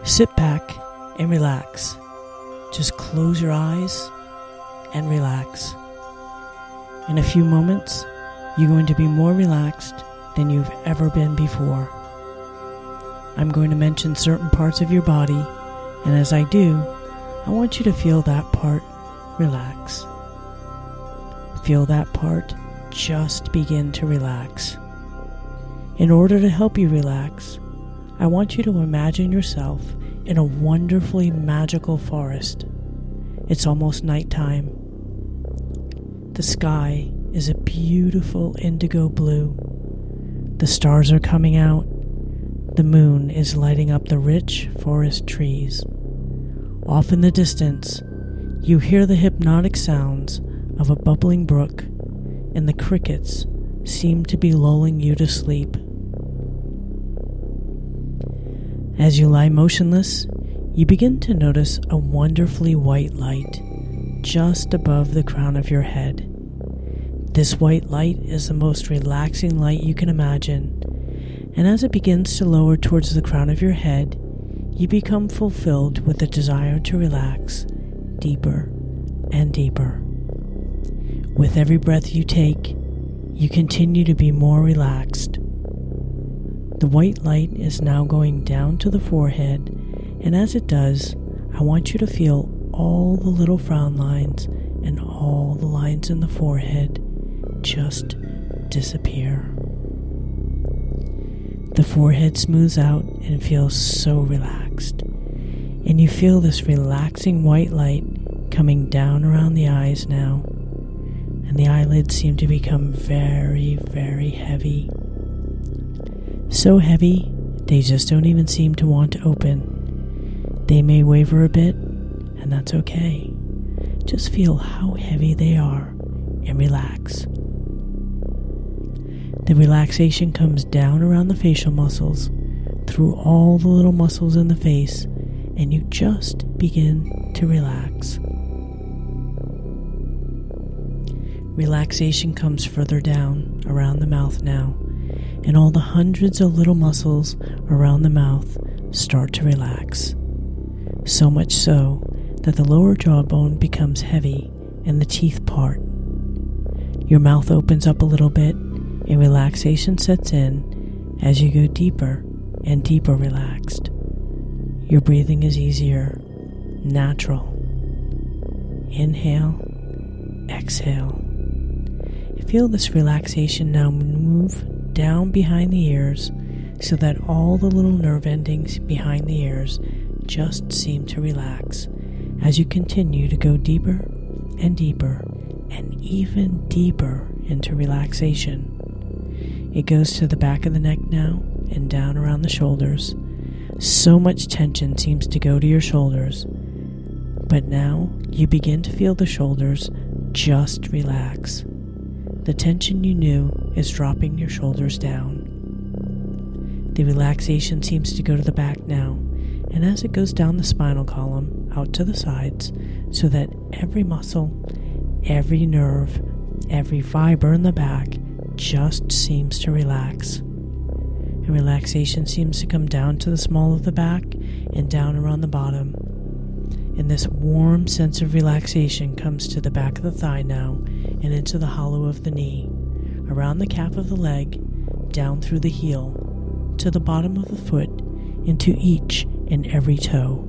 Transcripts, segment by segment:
Sit back and relax. Just close your eyes and relax. In a few moments, you're going to be more relaxed than you've ever been before. I'm going to mention certain parts of your body, and as I do, I want you to feel that part relax. Feel that part just begin to relax. In order to help you relax, I want you to imagine yourself in a wonderfully magical forest. It's almost nighttime. The sky is a beautiful indigo blue. The stars are coming out. The moon is lighting up the rich forest trees. Off in the distance, you hear the hypnotic sounds of a bubbling brook, and the crickets seem to be lulling you to sleep. As you lie motionless, you begin to notice a wonderfully white light just above the crown of your head. This white light is the most relaxing light you can imagine, and as it begins to lower towards the crown of your head, you become fulfilled with the desire to relax deeper and deeper. With every breath you take, you continue to be more relaxed. The white light is now going down to the forehead, and as it does, I want you to feel all the little frown lines and all the lines in the forehead just disappear. The forehead smooths out and feels so relaxed, and you feel this relaxing white light coming down around the eyes now, and the eyelids seem to become very, very heavy. So heavy, they just don't even seem to want to open. They may waver a bit, and that's okay. Just feel how heavy they are and relax. The relaxation comes down around the facial muscles, through all the little muscles in the face, and you just begin to relax. Relaxation comes further down around the mouth now, and all the hundreds of little muscles around the mouth start to relax. So much so that the lower jawbone becomes heavy and the teeth part. Your mouth opens up a little bit and relaxation sets in as you go deeper and deeper relaxed. Your breathing is easier, natural. Inhale, exhale. Feel this relaxation now move down behind the ears so that all the little nerve endings behind the ears just seem to relax as you continue to go deeper and deeper and even deeper into relaxation. It goes to the back of the neck now and down around the shoulders. So much tension seems to go to your shoulders, but now you begin to feel the shoulders just relax. The tension you knew is dropping your shoulders down. The relaxation seems to go to the back now, and as it goes down the spinal column, out to the sides, so that every muscle, every nerve, every fiber in the back just seems to relax. And relaxation seems to come down to the small of the back and down around the bottom. And this warm sense of relaxation comes to the back of the thigh now and into the hollow of the knee, around the calf of the leg, down through the heel, to the bottom of the foot, into each and every toe.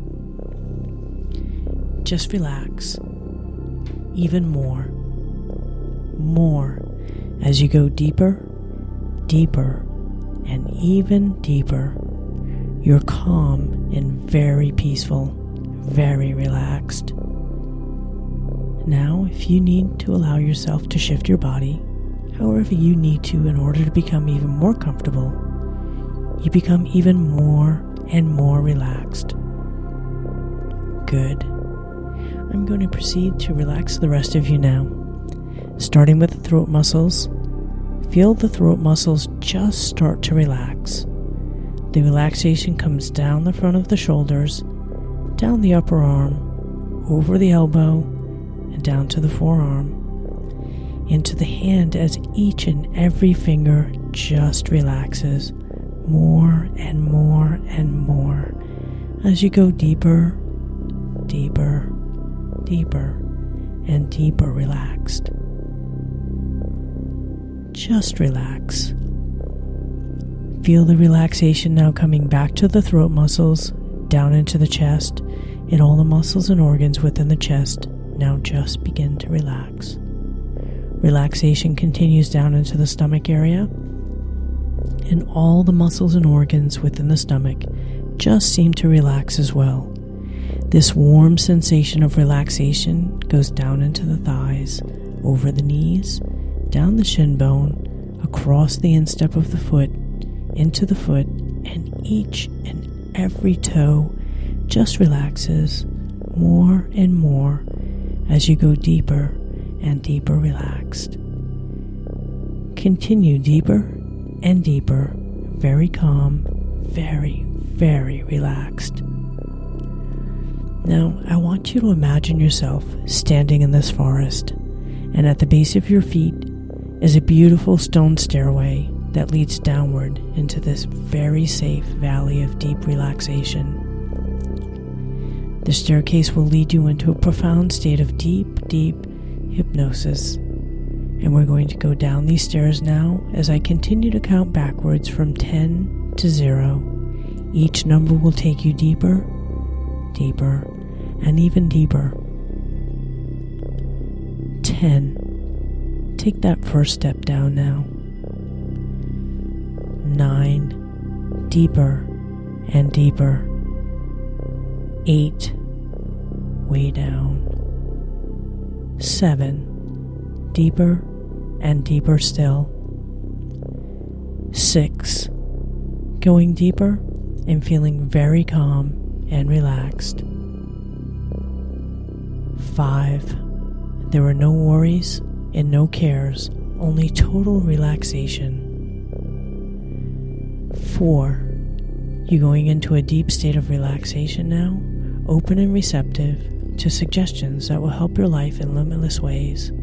Just relax. Even more. More as you go deeper, deeper, and even deeper. You're calm and very peaceful, very relaxed. Now, if you need to allow yourself to shift your body, however you need to in order to become even more comfortable, you become even more and more relaxed. Good. I'm going to proceed to relax the rest of you now. Starting with the throat muscles, feel the throat muscles just start to relax. The relaxation comes down the front of the shoulders, down the upper arm, over the elbow, and down to the forearm, into the hand as each and every finger just relaxes more and more and more as you go deeper, deeper, deeper, and deeper relaxed. Just relax. Feel the relaxation now coming back to the throat muscles, down into the chest, and all the muscles and organs within the chest now just begin to relax. Relaxation continues down into the stomach area, and all the muscles and organs within the stomach just seem to relax as well. This warm sensation of relaxation goes down into the thighs, over the knees, down the shin bone, across the instep of the foot, into the foot, and each and every toe just relaxes more and more as you go deeper and deeper relaxed. Continue deeper and deeper, very calm, very, very relaxed. Now, I want you to imagine yourself standing in this forest, and at the base of your feet is a beautiful stone stairway that leads downward into this very safe valley of deep relaxation. The staircase will lead you into a profound state of deep, deep hypnosis. And we're going to go down these stairs now as I continue to count backwards from 10 to 0. Each number will take you deeper, deeper, and even deeper. 10. Take that first step down now. 9. Deeper and deeper. 8. Way down. 7. Deeper and deeper still. 6. Going deeper and feeling very calm and relaxed. 5. There are no worries and no cares, only total relaxation. 4. You're going into a deep state of relaxation now, open and receptive to suggestions that will help your life in limitless ways.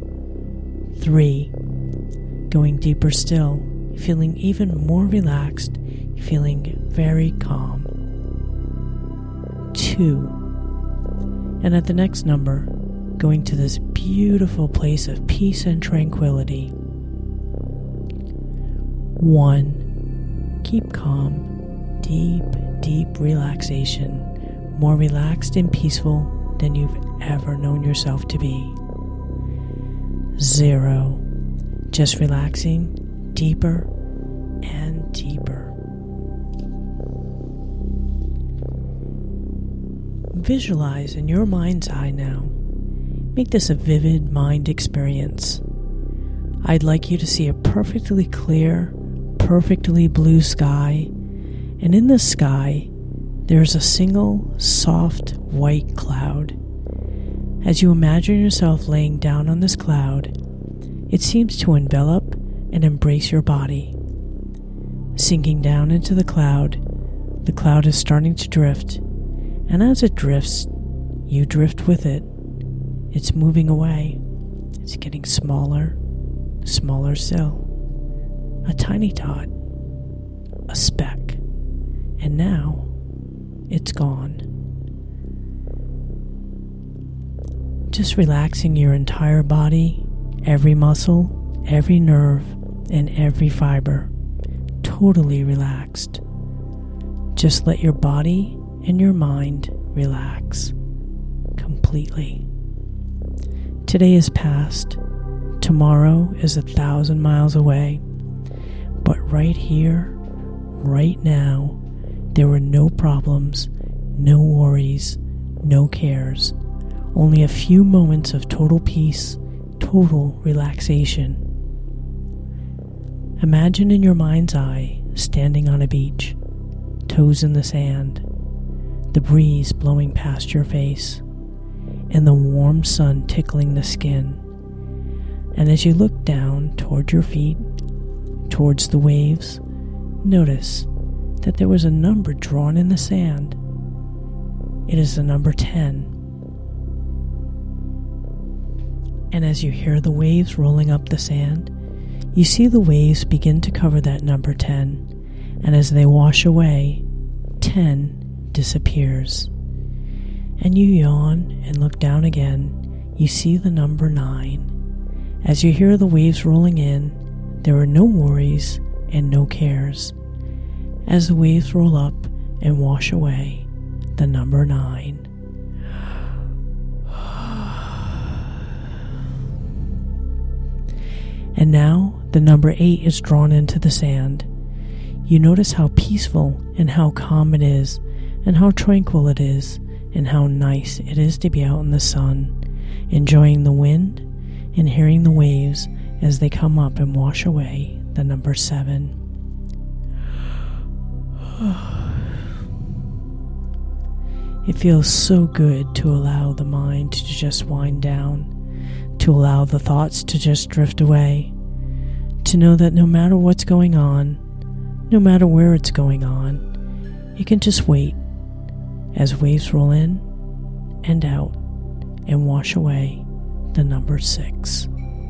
3. Going deeper still, feeling even more relaxed, feeling very calm. 2. And at the next number, going to this beautiful place of peace and tranquility. 1. Keep calm, deep, deep relaxation, more relaxed and peaceful than you've ever known yourself to be. 0. Just relaxing deeper and deeper. Visualize in your mind's eye now. Make this a vivid mind experience. I'd like you to see a perfectly clear, perfectly blue sky, and in the sky there's a single soft white cloud. As you imagine yourself laying down on this cloud, it seems to envelop and embrace your body. Sinking down into the cloud is starting to drift, and as it drifts, you drift with it. It's moving away. It's getting smaller, smaller still. A tiny dot, a speck, and now it's gone. Just relaxing your entire body, every muscle, every nerve, and every fiber. Totally relaxed. Just let your body and your mind relax completely. Today is past. Tomorrow is 1,000 miles away. But right here, right now, there were no problems, no worries, no cares. Only a few moments of total peace, total relaxation. Imagine in your mind's eye standing on a beach, toes in the sand, the breeze blowing past your face, and the warm sun tickling the skin. And as you look down toward your feet, towards the waves, notice that there was a number drawn in the sand. It is the number 10. And as you hear the waves rolling up the sand, you see the waves begin to cover that number 10. And as they wash away, 10 disappears. And you yawn and look down again. You see the number 9. As you hear the waves rolling in, there are no worries and no cares. As the waves roll up and wash away the number 9. And now the number 8 is drawn into the sand. You notice how peaceful and how calm it is, and how tranquil it is, and how nice it is to be out in the sun, enjoying the wind and hearing the waves as they come up and wash away the number 7. It feels so good to allow the mind to just wind down, to allow the thoughts to just drift away, to know that no matter what's going on, no matter where it's going on, you can just wait as waves roll in and out and wash away the number 6.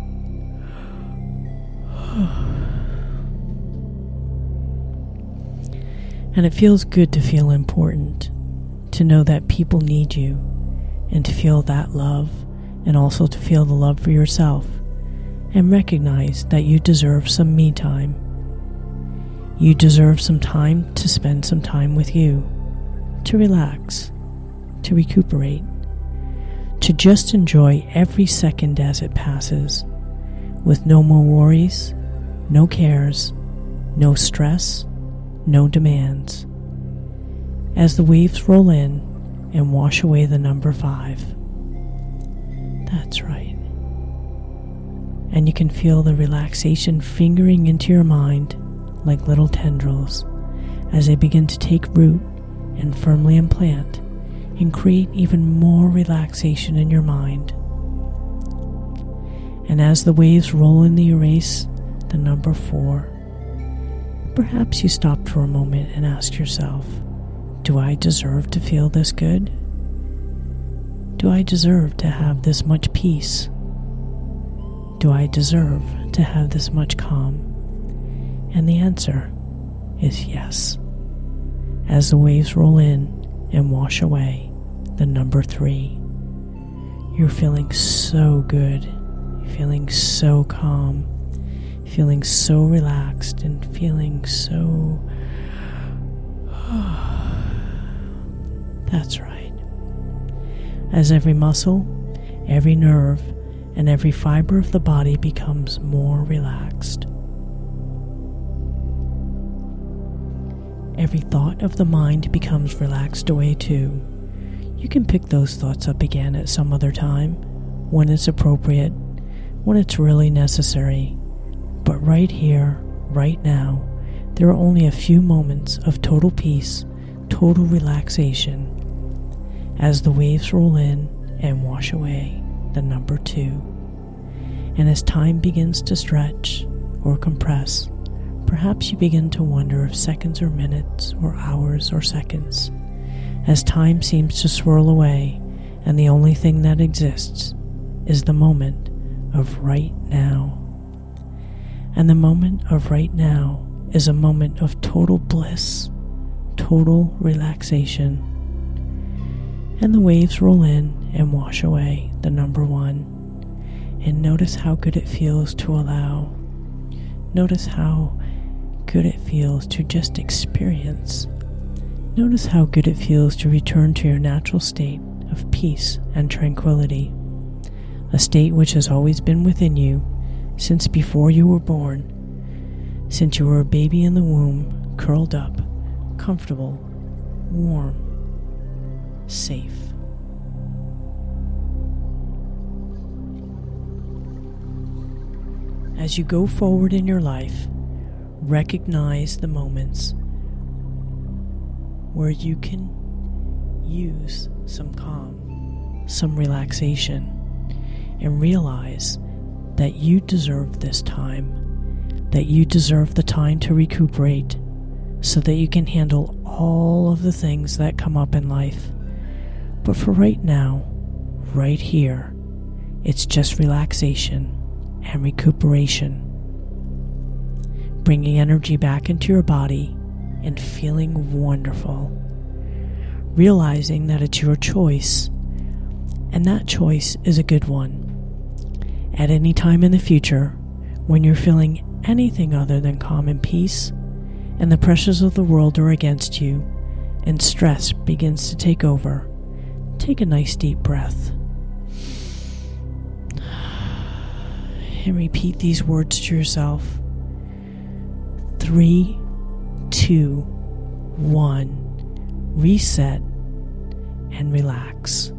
And it feels good to feel important, to know that people need you, and to feel that love, and also to feel the love for yourself, and recognize that you deserve some me time. You deserve some time to spend some time with you, to relax, to recuperate, to just enjoy every second as it passes, with no more worries, no cares, no stress, no demands. As the waves roll in and wash away the number 5. That's right. And you can feel the relaxation fingering into your mind like little tendrils as they begin to take root and firmly implant and create even more relaxation in your mind. And as the waves roll in the erase the number 4, perhaps you stop for a moment and ask yourself, do I deserve to feel this good? Do I deserve to have this much peace? Do I deserve to have this much calm? And the answer is yes. As the waves roll in and wash away the number 3, you're feeling so good, feeling so calm, feeling so relaxed, and feeling so... That's right. As every muscle, every nerve, and every fiber of the body becomes more relaxed. Every thought of the mind becomes relaxed away too. You can pick those thoughts up again at some other time, when it's appropriate, when it's really necessary. But right here, right now, there are only a few moments of total peace, total relaxation, as the waves roll in and wash away the number 2. And as time begins to stretch or compress, perhaps you begin to wonder if seconds or minutes or hours or seconds, as time seems to swirl away and the only thing that exists is the moment of right now. And the moment of right now is a moment of total bliss, total relaxation. And the waves roll in and wash away the number 1. And notice how good it feels to allow. Notice how good it feels to just experience. Notice how good it feels to return to your natural state of peace and tranquility. A state which has always been within you since before you were born, since you were a baby in the womb, curled up, comfortable, warm, safe. As you go forward in your life, recognize the moments where you can use some calm, some relaxation, and realize that you deserve this time, that you deserve the time to recuperate so that you can handle all of the things that come up in life. But for right now, right here, it's just relaxation and recuperation, bringing energy back into your body and feeling wonderful, realizing that it's your choice, and that choice is a good one. At any time in the future, when you're feeling anything other than calm and peace, and the pressures of the world are against you, and stress begins to take over, take a nice deep breath. And repeat these words to yourself. 3, 2, 1. Reset and relax.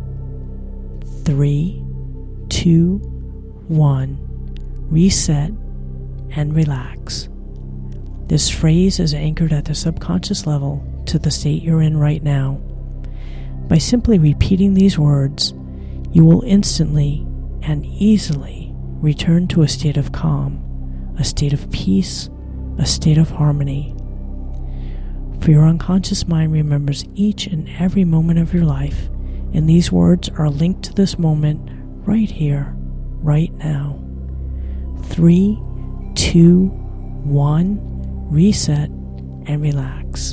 3, 2, 1. Reset and relax. This phrase is anchored at the subconscious level to the state you're in right now. By simply repeating these words, you will instantly and easily return to a state of calm, a state of peace, a state of harmony. For your unconscious mind remembers each and every moment of your life, and these words are linked to this moment right here, right now. 3, 2, 1, reset and relax.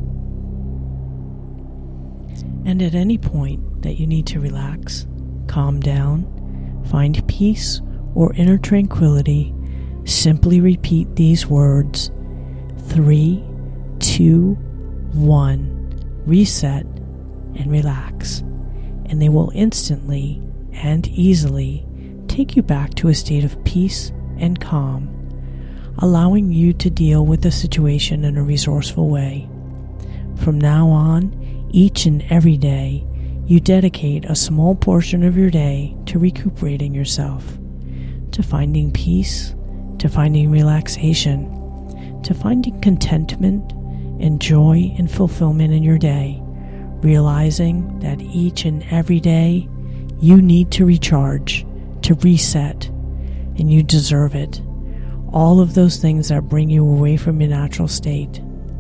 And at any point that you need to relax, calm down, find peace or inner tranquility, simply repeat these words. 3, 2, 1, reset and relax. And they will instantly and easily take you back to a state of peace and calm, allowing you to deal with the situation in a resourceful way. From now on, each and every day, you dedicate a small portion of your day to recuperating yourself, to finding peace, to finding relaxation, to finding contentment and joy and fulfillment in your day, realizing that each and every day you need to recharge, to reset, and you deserve it. All of those things that bring you away from your natural state.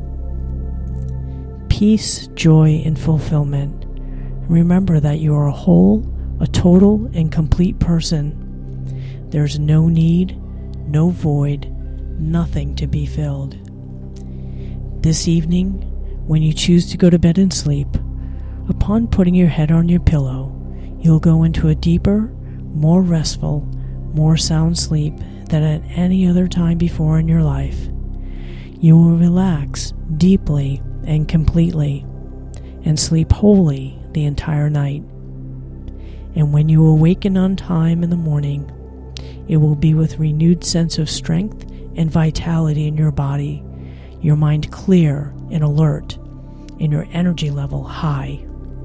Peace, joy, and fulfillment. Remember that you are a whole, a total, and complete person. There's no need, no void, nothing to be filled. This evening, when you choose to go to bed and sleep, upon putting your head on your pillow, you'll go into a deeper, more restful, more sound sleep than at any other time before in your life. You will relax deeply and completely, and sleep wholly the entire night. And when you awaken on time in the morning, it will be with renewed sense of strength and vitality in your body, your mind clear and alert, and your energy level high.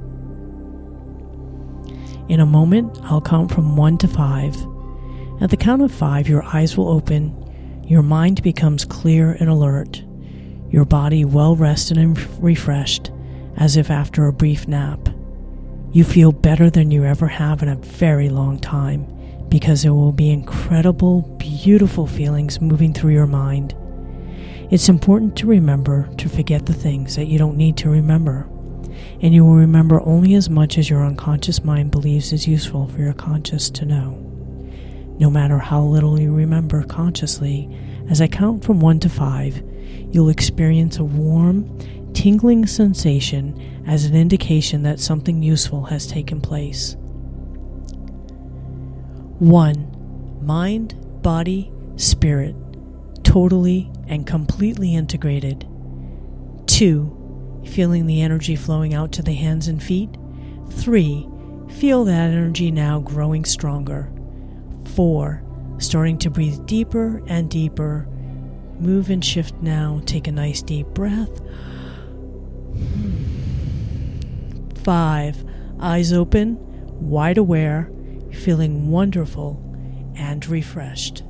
In a moment, I'll count from 1 to 5. At the count of 5, your eyes will open, your mind becomes clear and alert, your body well rested and refreshed, as if after a brief nap. You feel better than you ever have in a very long time, because there will be incredible, beautiful feelings moving through your mind. It's important to remember to forget the things that you don't need to remember, and you will remember only as much as your unconscious mind believes is useful for your conscious to know. No matter how little you remember consciously, as I count from 1 to 5, you'll experience a warm, tingling sensation as an indication that something useful has taken place. 1. Mind, body, spirit, totally and completely integrated. 2. Feeling the energy flowing out to the hands and feet. 3. Feel that energy now growing stronger. 4. Starting to breathe deeper and deeper. Move and shift now. Take a nice deep breath. 5. Eyes open, wide aware, feeling wonderful and refreshed.